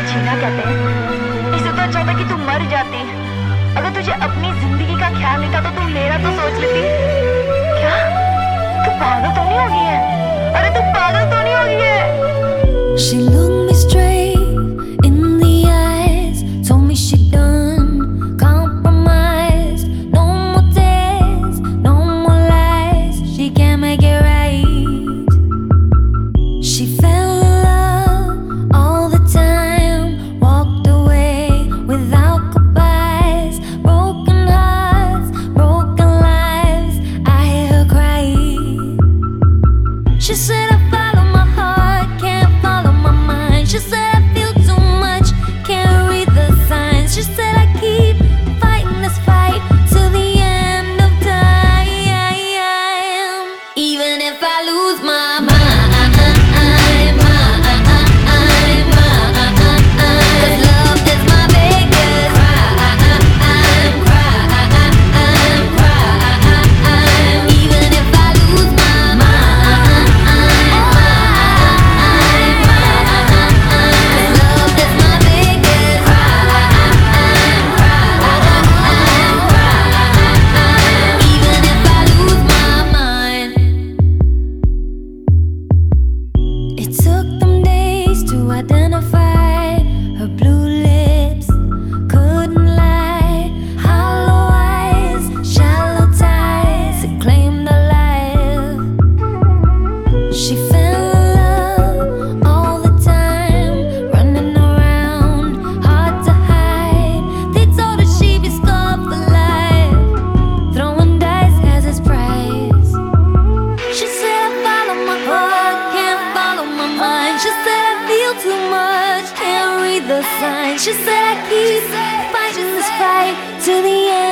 जीना कहते हैं। इससे तो अच्छा था कि तू मर जाती। अगर तुझे अपनी जिंदगी का ख्याल नहीं था तो तू मेरा तो सोच लेती। क्या तू पागल तो नहीं हो गई है? अरे तू पागल तो नहीं हो गई है? She looked me straight in the eyes, told me she done compromise. No more tears, no more lies. She can't make it right. She fell in love all the time, walked away without goodbyes. Broken hearts, broken lives. I hear her cry. She said I follow my heart, can't follow my mind. She said I feel too much, can't read the signs. She said I keep fighting this fight till the end of time. Even if I lose my mind. 'Cause love is my biggest crime. Even if I lose my mind. 'Cause love is my biggest crime. Even if I lose my mind. It took them days to identify her blue lips, couldn't lie. Hollow eyes, shallow ties, it claimed her life. She fell in love all the time, running around, hard to hide. They told her she'd be scarred for life, throwing dice has its price. She said I follow my heart, can't follow my mind. She said I feel too much, can't read the signs. She said I keep fighting this fight to the end.